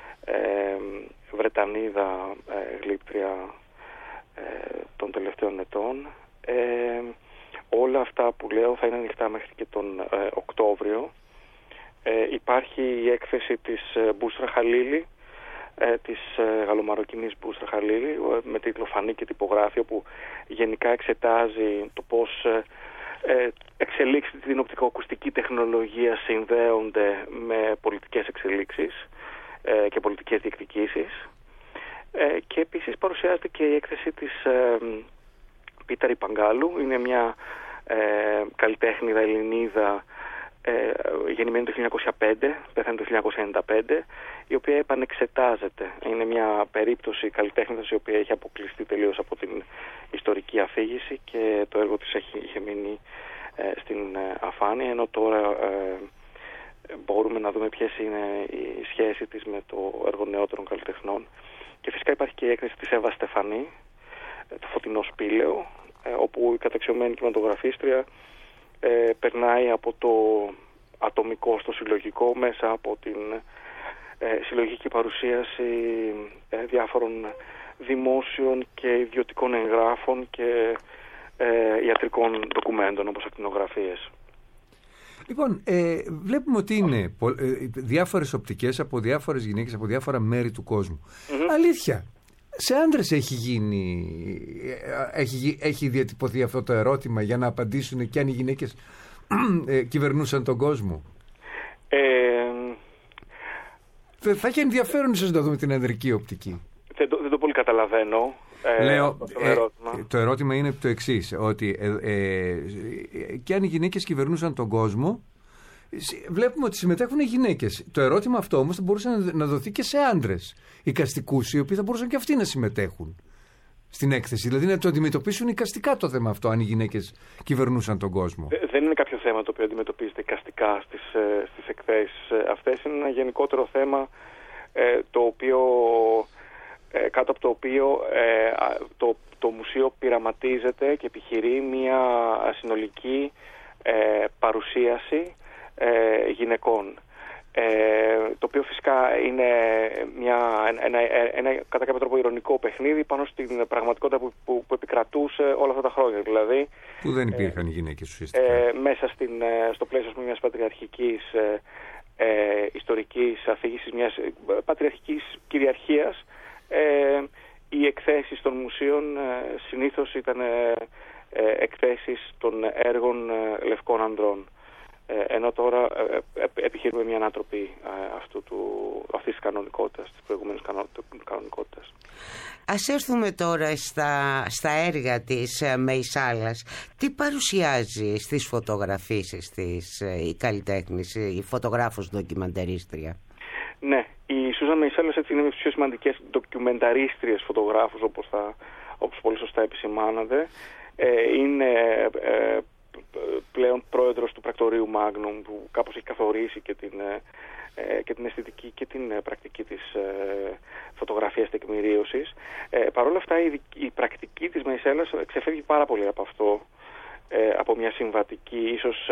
Βρετανίδα γλύπτρια των τελευταίων ετών. Όλα αυτά που λέω θα είναι ανοιχτά μέχρι και τον Οκτώβριο. Υπάρχει η έκθεση της Μπούσρα Χαλίλη, της γαλλομαροκινής Μπούσρα Χαλίλη, με τίτλο Φανή και τυπογράφη, όπου γενικά εξετάζει το πώς εξελίξεις στην οπτικοακουστική τεχνολογία συνδέονται με πολιτικές εξελίξεις και πολιτικές διεκδικήσεις. Και επίσης παρουσιάζεται και η έκθεση της Πίταρη Παγκάλου. Είναι μια καλλιτέχνηδα Ελληνίδα, γεννημένη το 1905, πέθανε το 1995, η οποία επανεξετάζεται. Είναι μια περίπτωση καλλιτέχνηδας η οποία έχει αποκλειστεί τελείως από την ιστορική αφήγηση και το έργο της είχε μείνει στην αφάνεια, ενώ τώρα μπορούμε να δούμε ποιες είναι η σχέση της με το έργο νεότερων καλλιτεχνών. Και φυσικά υπάρχει και η έκθεση της Εύα Στεφανή, το Φωτεινό Σπήλαιο, όπου η καταξιωμένη κινηματογραφίστρια περνάει από το ατομικό στο συλλογικό μέσα από την συλλογική παρουσίαση διάφορων δημόσιων και ιδιωτικών εγγράφων και ιατρικών ντοκουμέντων όπως ακτινογραφίες. Λοιπόν, βλέπουμε ότι είναι διάφορες οπτικές από διάφορες γυναίκες από διάφορα μέρη του κόσμου. Αλήθεια, σε άντρες έχει διατυπωθεί αυτό το ερώτημα για να απαντήσουν και αν οι γυναίκες κυβερνούσαν τον κόσμο? Θα έχει ενδιαφέρον ίσως να το δούμε την ανδρική οπτική. Δεν το πολύ καταλαβαίνω. Λέω, το ερώτημα είναι το εξής, ότι και αν οι γυναίκες κυβερνούσαν τον κόσμο, βλέπουμε ότι συμμετέχουν οι γυναίκες. Το ερώτημα αυτό όμως θα μπορούσε να δοθεί και σε άντρες εικαστικούς, οι οποίοι θα μπορούσαν και αυτοί να συμμετέχουν στην έκθεση. Δηλαδή να το αντιμετωπίσουν εικαστικά το θέμα αυτό, αν οι γυναίκες κυβερνούσαν τον κόσμο. Δεν είναι κάποιο θέμα το οποίο αντιμετωπίζεται εικαστικά στις εκθέσεις αυτές. Είναι ένα γενικότερο θέμα το οποίο, κάτω από το οποίο το μουσείο πειραματίζεται και επιχειρεί μια συνολική παρουσίαση γυναικών. Το οποίο φυσικά είναι ένα κατά κάποιο τρόπο ηρωνικό παιχνίδι πάνω στην πραγματικότητα που επικρατούσε όλα αυτά τα χρόνια. Δηλαδή, που δεν υπήρχαν οι γυναίκες ουσιαστικά. Μέσα στο πλαίσιο μιας πατριαρχικής ιστορικής αφήγησης, μιας πατριαρχικής κυριαρχίας, οι εκθέσεις των μουσείων συνήθως ήταν εκθέσεις των έργων λευκών ανδρών. Ενώ τώρα επιχειρούμε μια ανατροπή αυτής της κανονικότητας, της προηγούμενης κανονικότητας. Ας έρθουμε τώρα στα έργα της Μεϊσάλας. Τι παρουσιάζει στις φωτογραφίσεις της η καλλιτέχνης, η φωτογράφος ντοκιμαντερίστρια? Ναι, η Σούζαν Μεϊσάλας έτσι είναι με τις πιο σημαντικές ντοκιμενταρίστριες φωτογράφους, όπως πολύ σωστά επισημάνατε. Είναι πλέον πρόεδρος του πρακτορείου Magnum, που κάπως έχει καθορίσει και την αισθητική και την πρακτική της φωτογραφίας τεκμηρίωσης. Παρ' όλα αυτά η πρακτική της Μεϊσάλας ξεφεύγει πάρα πολύ από αυτό, από μια συμβατική ίσως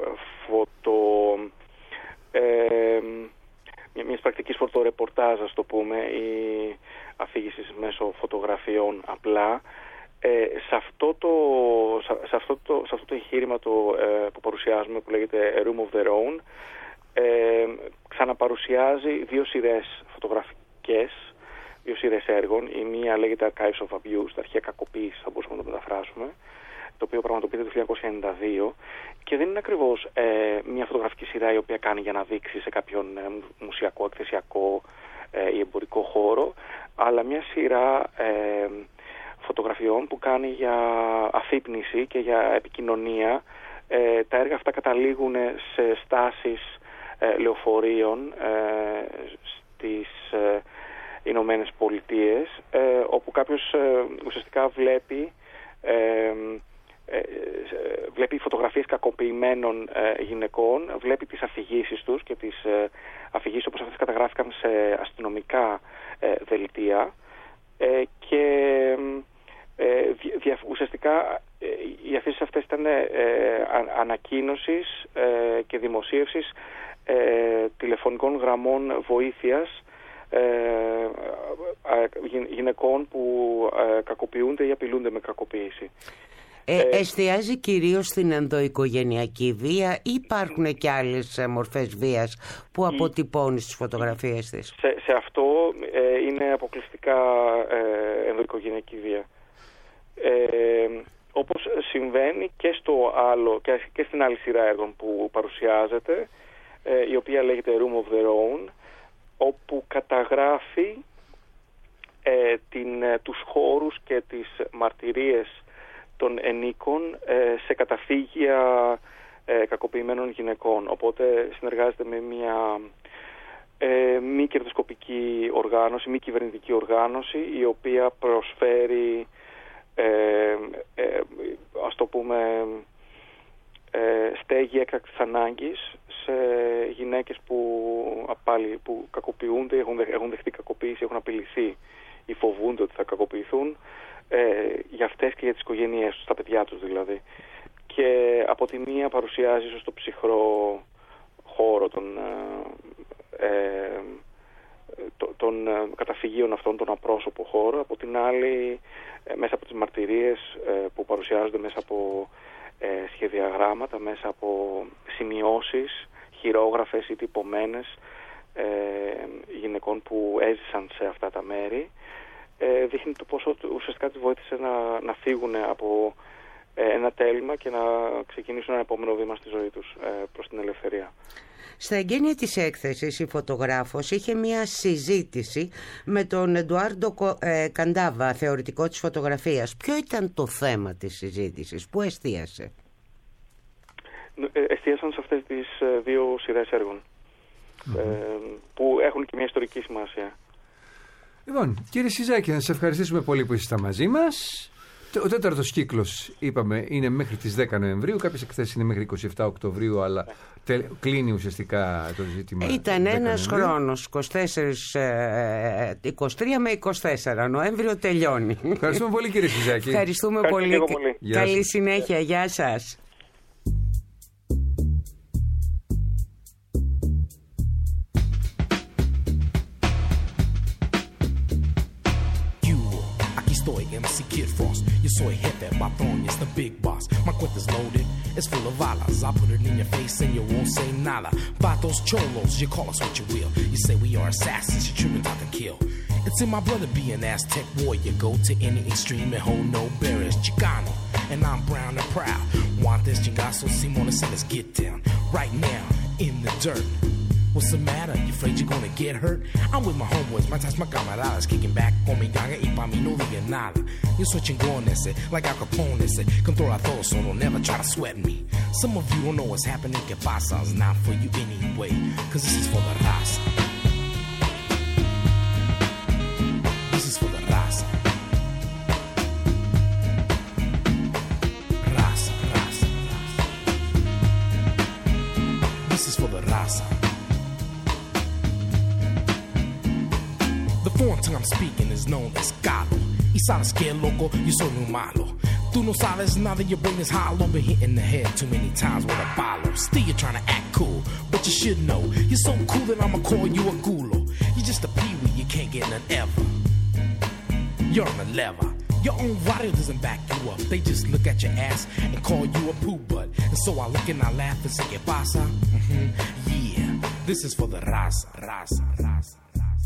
μιας πρακτικής φωτορεπορτάζ, ας το πούμε, ή αφήγησης μέσω φωτογραφιών απλά. Σε αυτό το εγχείρημα που παρουσιάζουμε, που λέγεται A Room of Their Own, ξαναπαρουσιάζει δύο σειρές φωτογραφικές, δύο σειρές έργων. Η μία λέγεται Archives of Abuse, τα αρχαία κακοποίηση, θα μπορούσαμε να το μεταφράσουμε, το οποίο πραγματοποιείται το 1992, και δεν είναι ακριβώς μια φωτογραφική σειρά η οποία κάνει για να δείξει σε κάποιον μουσιακό, εκθεσιακό ή εμπορικό χώρο, αλλά μια σειρά φωτογραφιών που κάνει για αφύπνιση και για επικοινωνία. Τα έργα αυτά καταλήγουν σε στάσεις λεωφορείων στις Ηνωμένες Πολιτείες, όπου κάποιος ουσιαστικά βλέπει φωτογραφίες κακοποιημένων γυναικών, βλέπει τις αφηγήσεις τους και τις αφηγήσεις όπως αυτές καταγράφηκαν σε αστυνομικά δελτία, και ουσιαστικά οι αφήσεις αυτές ήταν ανακοίνωσης και δημοσίευσης τηλεφωνικών γραμμών βοήθειας γυναικών που κακοποιούνται ή απειλούνται με κακοποίηση. Εστιάζει κυρίως στην ενδοοικογενειακή βία ή υπάρχουν και άλλες μορφές βίας που αποτυπώνει στις φωτογραφίες της? Σε αυτό είναι αποκλειστικά ενδοοικογενειακή βία. Όπως συμβαίνει και και στην άλλη σειρά έργων που παρουσιάζεται, η οποία λέγεται Room of Their Own, όπου καταγράφει τους χώρους και τις μαρτυρίες των ενίκων σε καταφύγια κακοποιημένων γυναικών. Οπότε συνεργάζεται με μια μη κερδοσκοπική οργάνωση, μη κυβερνητική οργάνωση, η οποία προσφέρει, ας το πούμε, στέγη έκτακτης ανάγκης σε γυναίκες που κακοποιούνται, έχουν δεχτεί κακοποίηση, έχουν απειληθεί ή φοβούνται ότι θα κακοποιηθούν, για αυτές και για τις οικογένειές τους, τα παιδιά τους δηλαδή. Και από τη μία παρουσιάζει ίσως το ψυχρό χώρο των καταφυγίων αυτών, τον απρόσωπο χώρο, από την άλλη μέσα από τις μαρτυρίες που παρουσιάζονται μέσα από σχεδιαγράμματα, μέσα από σημειώσεις, χειρόγραφες ή τυπωμένες γυναικών που έζησαν σε αυτά τα μέρη, δείχνει το πόσο ουσιαστικά τις βοήθησε να φύγουν από ένα τέλμα και να ξεκινήσουν ένα επόμενο βήμα στη ζωή τους προς την ελευθερία. Στα εγγένεια της έκθεσης η φωτογράφος είχε μια συζήτηση με τον Εντουάρντο Καντάβα, θεωρητικό της φωτογραφίας. Ποιο ήταν το θέμα της συζήτησης, πού εστίασε? Εστίασαν σε αυτές τις δύο σειρές έργων που έχουν και μια ιστορική σημασία. Λοιπόν, κύριε Σιζάκη, να σας ευχαριστήσουμε πολύ που ήσασταν μαζί μας. Ο τέταρτος κύκλος, είπαμε, είναι μέχρι τις 10 Νοεμβρίου. Κάποιες εκθέσεις είναι μέχρι 27 Οκτωβρίου, αλλά κλείνει ουσιαστικά το ζήτημα. Ήταν ένας χρόνος, 23 με 24 Νοέμβριο τελειώνει. Ευχαριστούμε πολύ, κύριε Σιζάκη. Ευχαριστούμε πολύ. Καλή συνέχεια. Γεια σας. MC Kid Frost, yo soy jefe, patrón, it's the big boss. My cuenta's loaded, it's full of balas. I put it in your face and you won't say nada. Vatos cholos, you call us what you will. You say we are assassins, you're tripping out to kill. It's in my blood to be an Aztec warrior. Go to any extreme and hold no barriers. Chicano, and I'm brown and proud. Want this chingazo, Simona, so let's get down. Right now, in the dirt. What's the matter? You afraid you're gonna get hurt? I'm with my homeboys, matas my camaradas, kicking back con mi ganga y pa' mí no digan nada. Yo soy chingón ese, like Al Capone ese, controla todo, so don't never try to sweat me. Some of you don't know what's happening, que pasa, it's not for you anyway, cause this is for the raza. This is for the raza. Raza, raza, raza. This is for the raza. The foreign tongue I'm speaking is known as Galo. Y sabes que loco, yo soy muy malo. Tú no sabes nada, your brain is hollow. Been hit in the head too many times with a bottle. Still you're trying to act cool, but you should know you're so cool that I'ma call you a gulo. You're just a peewee, you can't get none ever. You're on the lever. Your own radio doesn't back you up. They just look at your ass and call you a poo butt. And so I look and I laugh and say, ¿Qué pasa? Yeah, this is for the raza, raza, raza.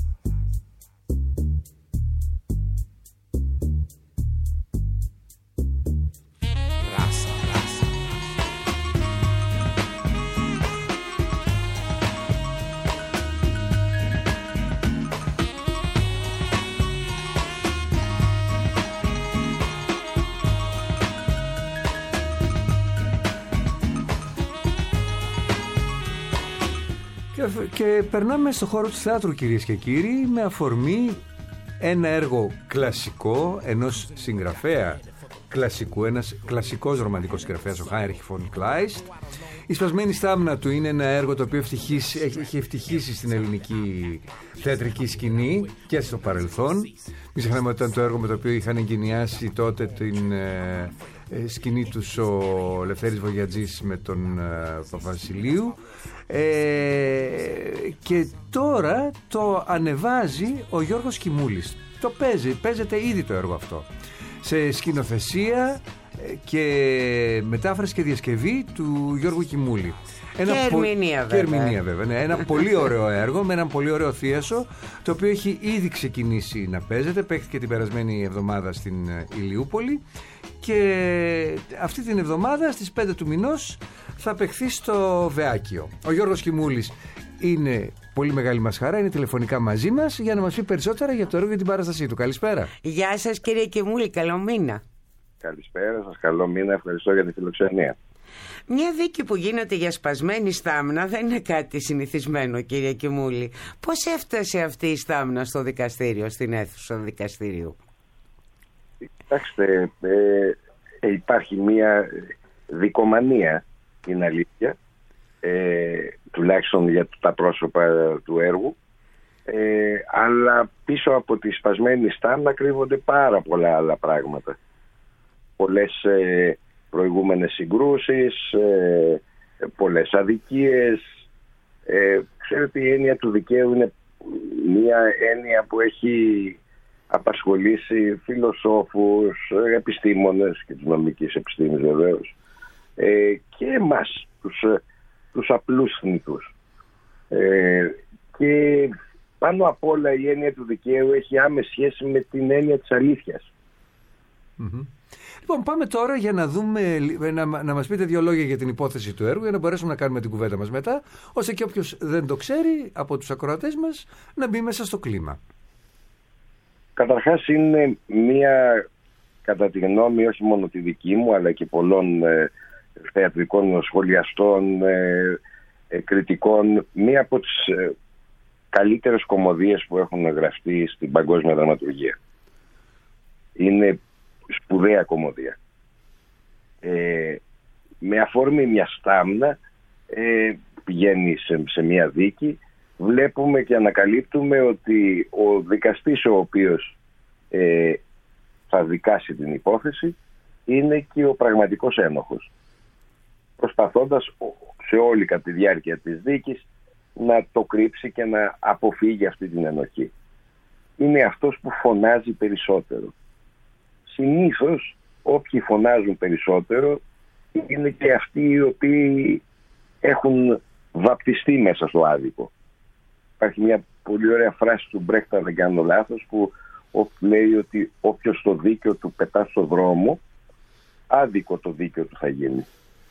Και περνάμε στο χώρο του θεάτρου, κυρίες και κύριοι, με αφορμή ένα έργο κλασικό ενός συγγραφέα κλασικού, ένας κλασικός ρομαντικός συγγραφέας, ο Χάινριχ φον Κλάιστ. Η σπασμένη στάμνα του είναι ένα έργο το οποίο έχει ευτυχήσει στην ελληνική θεατρική σκηνή και στο παρελθόν. Μην ξεχνάμε ότι ήταν το έργο με το οποίο είχαν εγκαινιάσει τότε την σκηνή τους ο Λευτέρης Βογιατζής με τον Παπαβασιλείου, και τώρα το ανεβάζει ο Γιώργος Κιμούλης. Το παίζεται ήδη το έργο αυτό σε σκηνοθεσία και μετάφραση και διασκευή του Γιώργου Κιμούλη. Και ερμηνεία βέβαια. Ναι, ένα πολύ ωραίο έργο με ένα πολύ ωραίο θίασο, το οποίο έχει ήδη ξεκινήσει να παίζεται. Παίχθηκε την περασμένη εβδομάδα στην Ηλιούπολη και αυτή την εβδομάδα στις 5 του μηνός θα παιχθεί στο Βεάκιο. Ο Γιώργος Κιμούλης είναι πολύ μεγάλη μας χαρά, είναι τηλεφωνικά μαζί μας για να μας πει περισσότερα για το έργο και την παράστασή του. Καλησπέρα. Γεια σας κύριε Κιμούλη, καλό μήνα. Καλησπέρα σας, καλό μήνα, ευχαριστώ για τη φιλοξενία. Μια δίκη που γίνεται για σπασμένη στάμνα δεν είναι κάτι συνηθισμένο, κύριε Κιμούλη. Πώς έφτασε αυτή η στάμνα στο δικαστήριο, στην αίθουσα δικαστηρίου? Κοιτάξτε, υπάρχει μια δικομανία είναι αλήθεια, τουλάχιστον για τα πρόσωπα του έργου, αλλά πίσω από τη σπασμένη στάμνα κρύβονται πάρα πολλά άλλα πράγματα. Πολλές προηγούμενες συγκρούσεις, πολλές αδικίες. Ξέρετε, η έννοια του δικαίου είναι μια έννοια που έχει απασχολήσει φιλοσόφους, επιστήμονες και της νομικής επιστήμης βεβαίως, και εμάς, τους απλούς θνητούς. Και πάνω απ' όλα η έννοια του δικαίου έχει άμεση σχέση με την έννοια της αλήθειας. Mm-hmm. Λοιπόν, πάμε τώρα για να δούμε, να μας πείτε δύο λόγια για την υπόθεση του έργου, για να μπορέσουμε να κάνουμε την κουβέντα μας μετά, ώστε και όποιος δεν το ξέρει από τους ακροατές μας να μπει μέσα στο κλίμα. Καταρχάς είναι μία, κατά τη γνώμη όχι μόνο τη δική μου, αλλά και πολλών θεατρικών σχολιαστών, κριτικών, μία από τις καλύτερες κωμωδίες που έχουν γραφτεί στην παγκόσμια δραματουργία. Είναι σπουδαία κωμωδία. Με αφορμή μια στάμνα, πηγαίνει σε μια δίκη, βλέπουμε και ανακαλύπτουμε ότι ο δικαστής ο οποίος θα δικάσει την υπόθεση είναι και ο πραγματικός ένοχος, προσπαθώντας σε όλη κατά τη διάρκεια της δίκης να το κρύψει και να αποφύγει αυτή την ενοχή. Είναι αυτός που φωνάζει περισσότερο. Συνήθως όποιοι φωνάζουν περισσότερο είναι και αυτοί οι οποίοι έχουν βαπτιστεί μέσα στο άδικο. Υπάρχει μια πολύ ωραία φράση του Μπρέχτ, αν δεν κάνω λάθος, που λέει ότι όποιος το δίκαιο του πετά στο δρόμο, άδικο το δίκαιο του θα γίνει.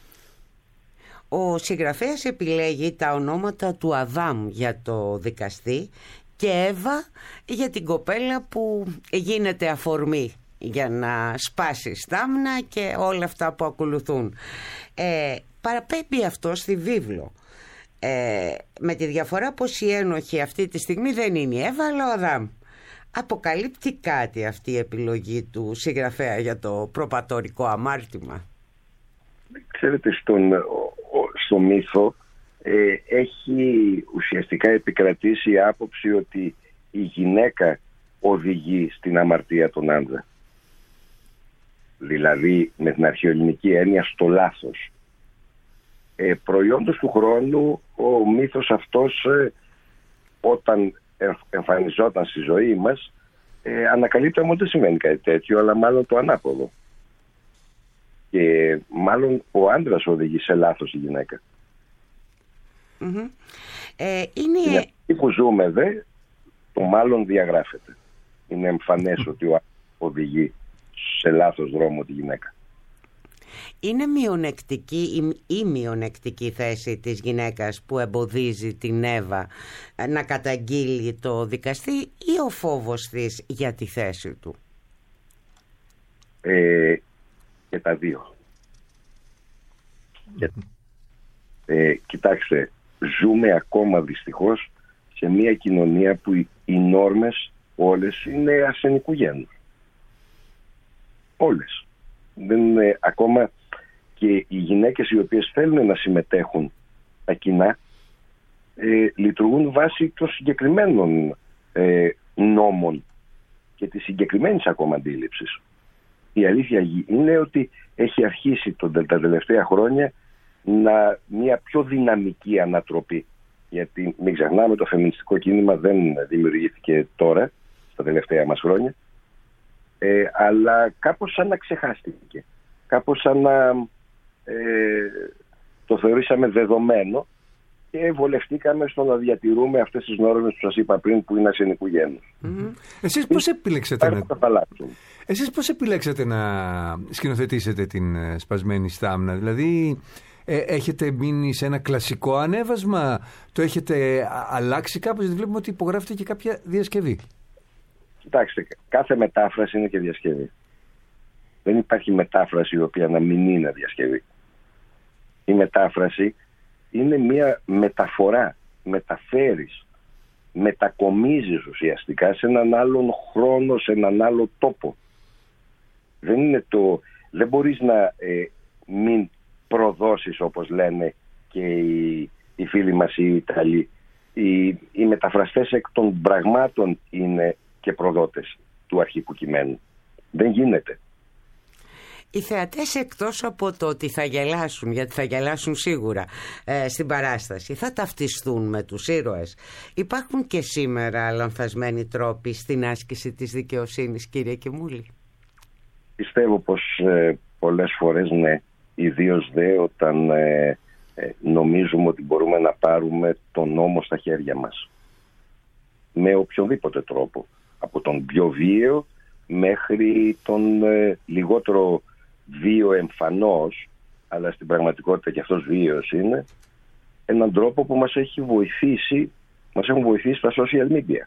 Ο συγγραφέας επιλέγει τα ονόματα του Αδάμ για το δικαστή και Εύα για την κοπέλα που γίνεται αφορμή για να σπάσει στάμνα και όλα αυτά που ακολουθούν. Παραπέμπει αυτό στη βίβλο, με τη διαφορά πως η ένοχη αυτή τη στιγμή δεν είναι η Εύα αλλά ο Αδάμ. Αποκαλύπτει κάτι αυτή η επιλογή του συγγραφέα για το προπατορικό αμάρτημα? Ξέρετε, στο μύθο έχει ουσιαστικά επικρατήσει η άποψη ότι η γυναίκα οδηγεί στην αμαρτία τον άντρα. Δηλαδή, με την αρχαιοελληνική έννοια, στο λάθος. Προϊόντος του χρόνου, ο μύθος αυτός, όταν εμφανιζόταν στη ζωή μας, ανακαλύπταμε ότι δεν σημαίνει κάτι τέτοιο, αλλά μάλλον το ανάποδο. Και μάλλον ο άντρας οδηγεί σε λάθος η γυναίκα. Mm-hmm. Είναι αυτή που ζούμε το μάλλον διαγράφεται. Είναι εμφανές ότι ο άντρας οδηγεί σε λάθος δρόμο τη γυναίκα. Είναι μειονεκτική ή μειονεκτική θέση της γυναίκας που εμποδίζει την Εύα να καταγγείλει το δικαστή, ή ο φόβος της για τη θέση του? Και τα δύο. Κοιτάξτε, ζούμε ακόμα δυστυχώς σε μια κοινωνία που οι νόρμες όλες είναι αρσενικού γένους. Όλες. Δεν είναι ακόμα, και οι γυναίκες οι οποίες θέλουν να συμμετέχουν τα κοινά λειτουργούν βάσει των συγκεκριμένων νόμων και της συγκεκριμένης ακόμα αντίληψης. Η αλήθεια είναι ότι έχει αρχίσει τα τελευταία χρόνια μια πιο δυναμική ανατροπή. Γιατί μην ξεχνάμε, το φεμινιστικό κίνημα δεν δημιουργήθηκε τώρα, στα τελευταία μας χρόνια, αλλά κάπως σαν να ξεχάστηκε. Κάπως σαν να το θεωρήσαμε δεδομένο και βολευτήκαμε στο να διατηρούμε αυτές τις νόρμες που σας είπα πριν, που είναι αρσενικού γένους. Mm-hmm. Εσείς πώς επιλέξατε να σκηνοθετήσετε την σπασμένη στάμνα? Δηλαδή έχετε μείνει σε ένα κλασικό ανέβασμα, το έχετε αλλάξει κάπως? Γιατί βλέπουμε ότι υπογράφεται και κάποια διασκευή. Κοιτάξτε, κάθε μετάφραση είναι και διασκευή. Δεν υπάρχει μετάφραση η οποία να μην είναι διασκευή. Η μετάφραση είναι μια μεταφορά. Μεταφέρεις, μετακομίζεις ουσιαστικά σε έναν άλλον χρόνο, σε έναν άλλο τόπο. Δεν μπορείς να μην προδόσεις, όπως λένε και οι φίλοι μας οι Ιταλοί. Οι μεταφραστές εκ των πραγμάτων είναι και προδότες του αρχικού κειμένου. Δεν γίνεται. Οι θεατές, εκτός από το ότι θα γελάσουν, γιατί θα γελάσουν σίγουρα στην παράσταση, θα ταυτιστούν με τους ήρωες. Υπάρχουν και σήμερα λανθασμένοι τρόποι στην άσκηση της δικαιοσύνης, κύριε Κιμούλη? Πιστεύω πως πολλές φορές ναι, ιδίως δε όταν νομίζουμε ότι μπορούμε να πάρουμε τον νόμο στα χέρια μας. Με οποιονδήποτε τρόπο. Από τον πιο βίαιο μέχρι τον λιγότερο βίαιο εμφανώς, αλλά στην πραγματικότητα και αυτός βίαιος είναι, έναν τρόπο που μας έχουν βοηθήσει στα social media.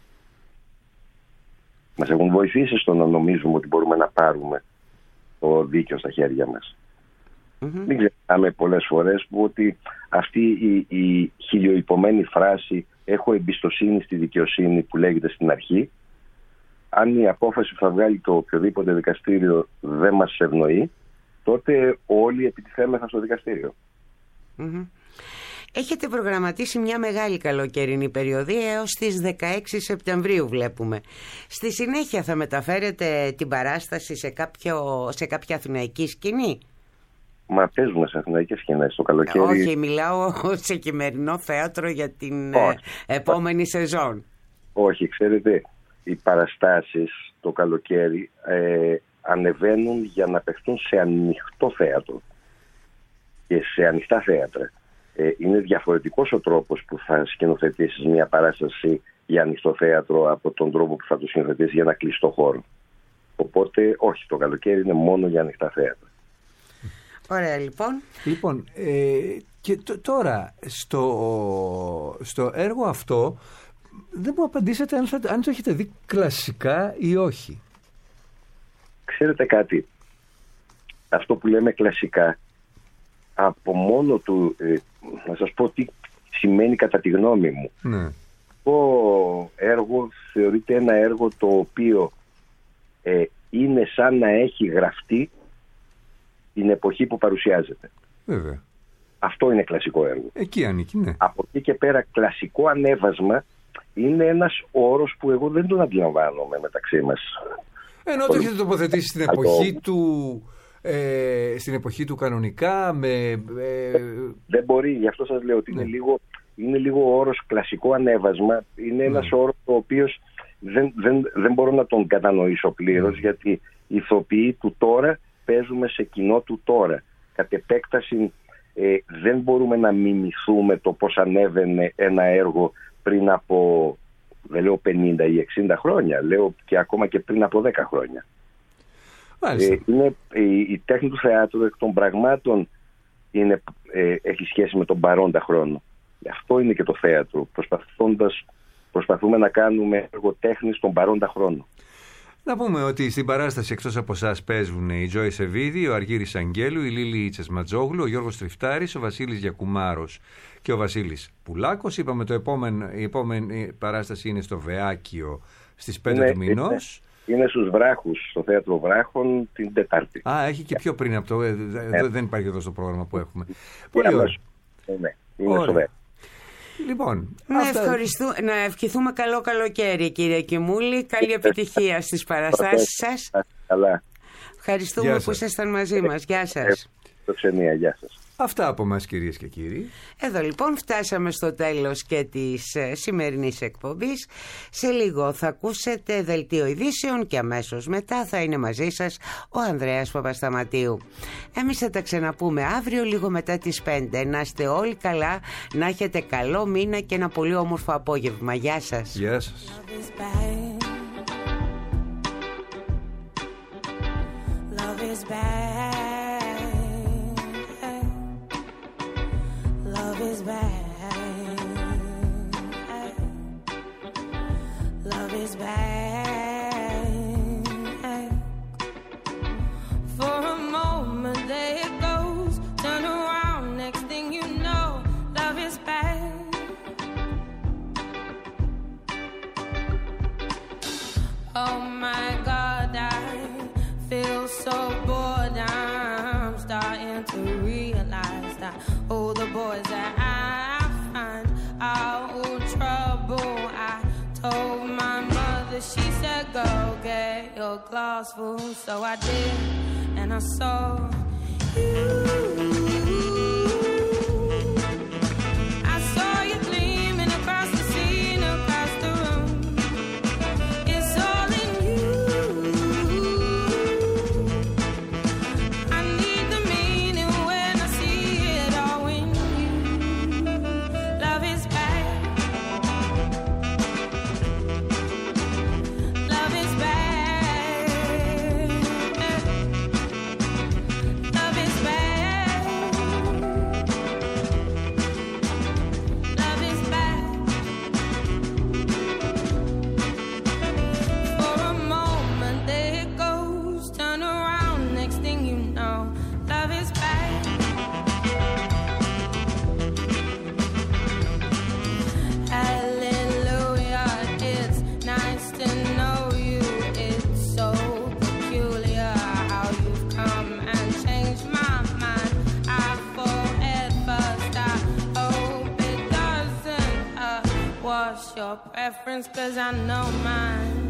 Μας έχουν βοηθήσει στο να νομίζουμε ότι μπορούμε να πάρουμε το δίκαιο στα χέρια μας. Μην ξεχνάμε πολλές φορές που ότι αυτή η χιλιοϊπωμένη φράση «έχω εμπιστοσύνη στη δικαιοσύνη» που λέγεται στην αρχή, αν η απόφαση που θα βγάλει το οποιοδήποτε δικαστήριο δεν μας ευνοεί, τότε όλοι επιτιθέμεθα στο δικαστήριο. Έχετε προγραμματίσει μια μεγάλη καλοκαιρινή περιοδία έως τις 16 Σεπτεμβρίου βλέπουμε. Στη συνέχεια θα μεταφέρετε την παράσταση σε κάποια αθηναϊκή σκηνή? Μα παίζουμε σε αθηναϊκές σκηνές το καλοκαίρι. Όχι, μιλάω σε κειμερινό θέατρο για την επόμενη σεζόν. Όχι, ξέρετε, οι παραστάσεις το καλοκαίρι ανεβαίνουν για να παιχτούν σε ανοιχτό θέατρο και σε ανοιχτά θέατρα. Είναι διαφορετικός ο τρόπος που θα σκηνοθετήσεις μια παράσταση για ανοιχτό θέατρο από τον τρόπο που θα το σκηνοθετήσεις για ένα κλειστό χώρο. Οπότε όχι, το καλοκαίρι είναι μόνο για ανοιχτά θέατρα. Ωραία, λοιπόν. Λοιπόν, και τώρα στο έργο αυτό δεν μου απαντήσατε αν το έχετε δει κλασικά ή όχι. Ξέρετε κάτι, αυτό που λέμε κλασικά από μόνο του, να σας πω τι σημαίνει κατά τη γνώμη μου. Ναι. Το έργο θεωρείται ένα έργο το οποίο είναι σαν να έχει γραφτεί την εποχή που παρουσιάζεται. Βέβαια. Αυτό είναι κλασικό έργο. Εκεί ανήκει, ναι. Από εκεί και πέρα κλασικό ανέβασμα είναι ένας όρος που εγώ δεν τον αντιλαμβάνομαι μεταξύ μας. Ενώ το έχετε τοποθετήσει στην εποχή του... στην εποχή του κανονικά δεν μπορεί, γι' αυτό σας λέω ότι είναι λίγο ο όρος κλασικό ανέβασμα. Είναι ένας όρος ο οποίος δεν μπορώ να τον κατανοήσω πλήρως, γιατί οι ηθοποιοί του τώρα παίζουμε σε κοινό του τώρα. Κατ' επέκταση δεν μπορούμε να μιμηθούμε το πώς ανέβαινε ένα έργο πριν από, δεν λέω 50 ή 60 χρόνια, λέω και ακόμα και πριν από 10 χρόνια. Είναι η τέχνη του θεάτρου εκ των πραγμάτων έχει σχέση με τον παρόντα χρόνο. Αυτό είναι και το θέατρο, προσπαθούμε να κάνουμε έργο τέχνης στον παρόντα χρόνο. Να πούμε ότι στην παράσταση εκτός από εσάς παίζουν η Τζόη Σεβίδη, ο Αργύρης Αγγέλου, η Λίλη Τσεσματζόγλου, ο Γιώργος Τριφτάρης, ο Βασίλης Γιακουμάρος και ο Βασίλης Πουλάκος. Είπαμε η επόμενη παράσταση είναι στο Βεάκιο στις 5 του μηνός. Είναι στους Βράχους, στο θέατρο Βράχων την Τετάρτη. Έχει και πιο πριν από το... Δεν υπάρχει εδώ στο πρόγραμμα που έχουμε. Πολύ ωραία. Είναι στο Βεάκιο. Λοιπόν, να ευχηθούμε καλό καλοκαίρι, κύριε Κιμούλη. Καλή επιτυχία στις παραστάσεις σας. Καλά. Ευχαριστούμε που ήσασταν μαζί μας. Γεια σας. Προξενία, γεια σας. Αυτά από μας, κυρίες και κύριοι. Εδώ λοιπόν φτάσαμε στο τέλος και της σημερινής εκπομπής. Σε λίγο θα ακούσετε δελτίο ειδήσεων και αμέσως μετά θα είναι μαζί σας ο Ανδρέας Παπασταματίου. Εμείς θα τα ξαναπούμε αύριο λίγο μετά τις 5. Να είστε όλοι καλά, να έχετε καλό μήνα και ένα πολύ όμορφο απόγευμα. Γεια σας. Γεια σας. Love is bad. Love is bad. Love is bad. For a moment there it goes, turn around, next thing you know, love is bad. Oh my God, I feel so bored, I'm starting to realize all the boys that I find are all trouble. I told my mother, she said, go get your glass full. So I did, and I saw you. I saw you gleaming across the scene, across the room. It's all in you. I need the meaning when I see it all in you. Love is bad. Love is bad. Love is bad. Love is bad. For a moment there it goes, turn around, next thing you know, love is bad. Hallelujah, it's nice to know you. It's so peculiar how you've come and changed my mind. I thought at first, I hope it doesn't wash your preference, 'cause I know mine.